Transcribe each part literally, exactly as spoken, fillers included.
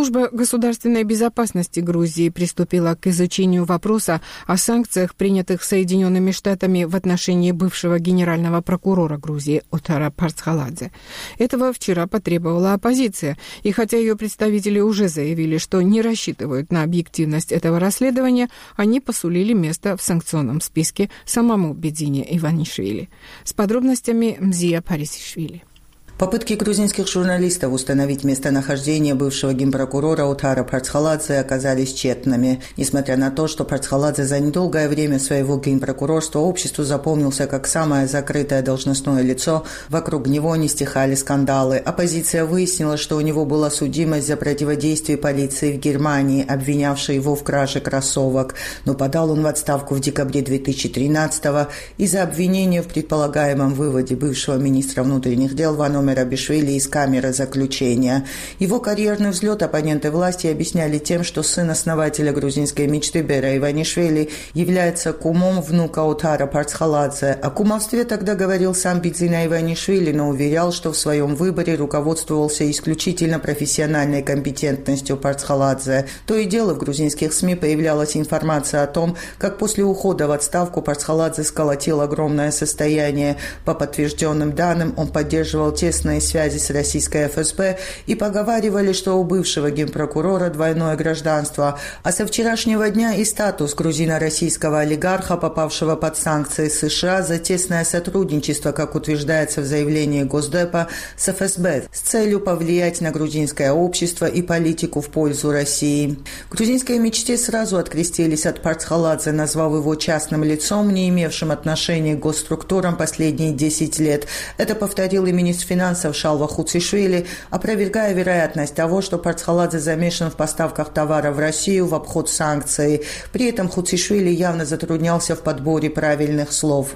Служба государственной безопасности Грузии приступила к изучению вопроса о санкциях, принятых Соединенными Штатами в отношении бывшего генерального прокурора Грузии Отара Парцхаладзе. Этого вчера потребовала оппозиция, и хотя ее представители уже заявили, что не рассчитывают на объективность этого расследования, они посулили место в санкционном списке самому Бедзине Иванишвили. С подробностями Мзия Парисишвили. Попытки грузинских журналистов установить местонахождение бывшего генпрокурора Отара Парцхаладзе оказались тщетными. Несмотря на то, что Парцхаладзе за недолгое время своего генпрокурорства обществу запомнился как самое закрытое должностное лицо, вокруг него не стихали скандалы. Оппозиция выяснила, что у него была судимость за противодействие полиции в Германии, обвинявшей его в краже кроссовок. Но подал он в отставку в декабре две тысячи тринадцатого из-за обвинения в предполагаемом выводе бывшего министра внутренних дел Вано Мерабишвили из камеры заключения. Его карьерный взлет оппоненты власти объясняли тем, что сын основателя грузинской мечты Бера Иванишвили является кумом внука Отара Парцхаладзе. О кумовстве тогда говорил сам Бедзина Иванишвили, но уверял, что в своем выборе руководствовался исключительно профессиональной компетентностью Парцхаладзе. То и дело в грузинских СМИ появлялась информация о том, как после ухода в отставку Парцхаладзе сколотил огромное состояние. По подтвержденным данным, он поддерживал те связи с российской эф эс бэ и поговаривали, что у бывшего генпрокурора двойное гражданство, а со вчерашнего дня и статус грузино-российского олигарха, попавшего под санкции США за тесное сотрудничество, как утверждается в заявлении Госдепа, с эф эс бэ с целью повлиять на грузинское общество и политику в пользу России. В грузинской мечте сразу открестились от Парцхаладзе, назвав его частным лицом, не имевшим отношения к госструктурам последние десять лет. Это повторил и министр финансов Шалва Хуцишвили, опровергая вероятность того, что Парцхаладзе замешан в поставках товара в Россию в обход санкций. При этом Хуцишвили явно затруднялся в подборе правильных слов.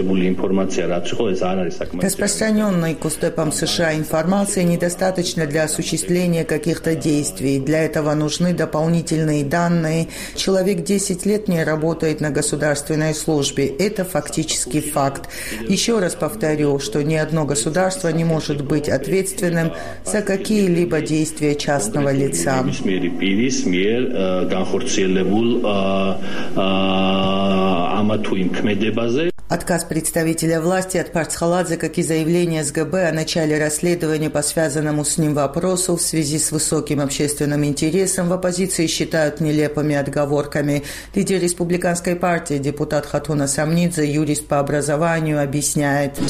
Распространенной Госдепом США информации недостаточно для осуществления каких-то действий. Для этого нужны дополнительные данные. Человек десять лет не работает на государственной службе. Это фактически факт. Еще раз повторю, что ни одно государство не может быть ответственным за какие-либо действия частного лица. Отказ представителя власти от Парцхаладзе, как и заявление эс гэ бэ о начале расследования по связанному с ним вопросу в связи с высоким общественным интересом, в оппозиции считают нелепыми отговорками. Лидер республиканской партии, депутат Хатуна Самнидзе, юрист по образованию, объясняет.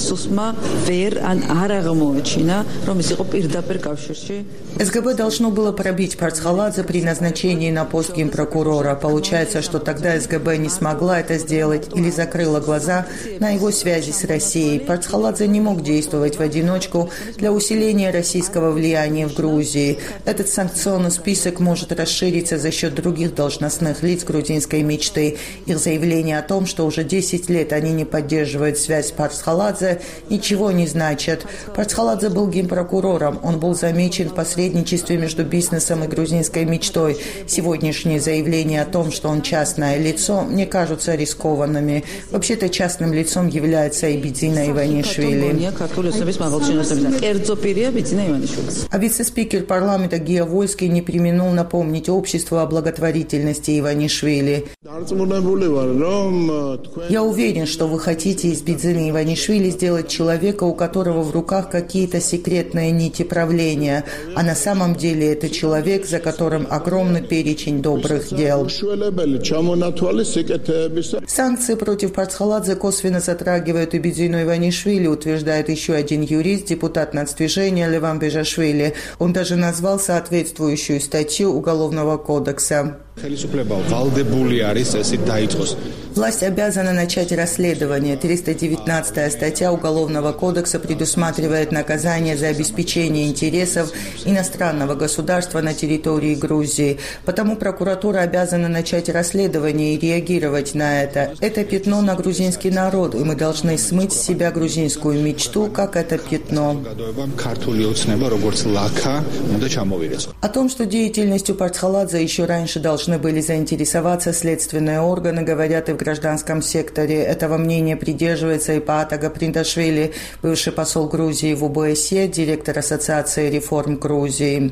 эс гэ бэ должно было пробить Парцхаладзе при назначении на пост генпрокурора. Получается, что тогда эс гэ бэ не смогла это сделать или закрыла глаза на его связи с Россией. Парцхаладзе не мог действовать в одиночку для усиления российского влияния в Грузии. Этот санкционный список может расшириться за счет других должностных лиц грузинской мечты. Их заявление о том, что уже десять лет они не поддерживают связь с Парцхаладзе, ничего не значит. Парцхаладзе был генпрокурором. Он был замечен в посредничестве между бизнесом и грузинской мечтой. Сегодняшние заявления о том, что он частное лицо, мне кажутся рискованными. Вообще-то частным лицом является и Бедзина Иванишвили. А вице-спикер парламента Гия Вольский не преминул напомнить обществу о благотворительности Иванишвили. Я уверен, что вы хотите из Бедзины Иванишвили сделать человека, у которого в руках какие-то секретные нити правления, а на самом деле это человек, за которым огромный перечень добрых дел. Санкции против Парцхаладзе косвенно затрагивают и Бедзину Иванишвили, утверждает еще один юрист, депутат нацдвижения Леван Бежашвили. Он даже назвал соответствующую статью Уголовного кодекса. Власть обязана начать расследование. триста девятнадцатая статья Уголовного кодекса предусматривает наказание за обеспечение интересов иностранного государства на территории Грузии. Потому прокуратура обязана начать расследование и реагировать на это. Это пятно на грузинский народ, и мы должны смыть с себя грузинскую мечту, как это пятно. О том, что деятельностью Парцхаладзе еще раньше должны должны были заинтересоваться следственные органы, говорят и в гражданском секторе. Этого мнения придерживается и Паата Гаприндашвили, бывший посол Грузии в ОБСЕ, директор Ассоциации реформ Грузии.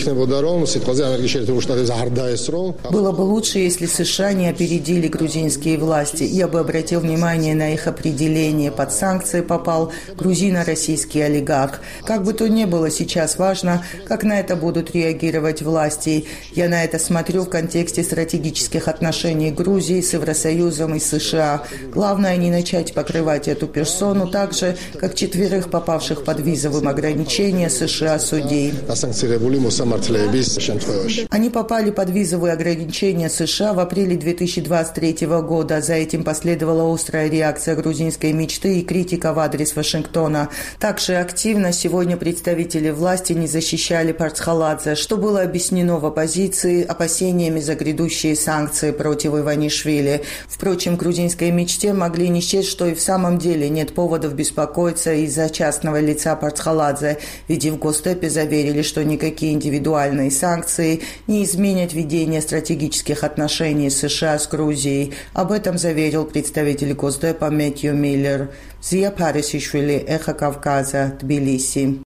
Было бы лучше, если США не опередили грузинские власти. Я бы обратил внимание на их определение. Под санкции попал грузино-российский олигарх. Как бы то ни было, сейчас важно, как на это будут реагировать власти. Я на это смотрю в контексте стратегических отношений Грузии с Евросоюзом и США. Главное не начать покрывать эту персону так же, как четверых попавших под визовым ограничением США судей. Они попали под визовые ограничения США в апреле две тысячи двадцать третьего года. За этим последовала острая реакция грузинской мечты и критика в адрес Вашингтона. Также активно сегодня представители власти не защищали Парцхаладзе, что было объяснено в оппозиции опасениями за грядущие санкции против Иванишвили. Впрочем, грузинской мечте могли не счесть, что и в самом деле нет поводов беспокоиться из-за частного лица Парцхаладзе, ведь и в Госдепе заверили, что никакие индивидуальные санкции не изменят ведение стратегических отношений США с Грузией. Об этом заверил представитель Госдепа Мэтью Миллер. Зия Парисишвили, Эхо Кавказа, Тбилиси.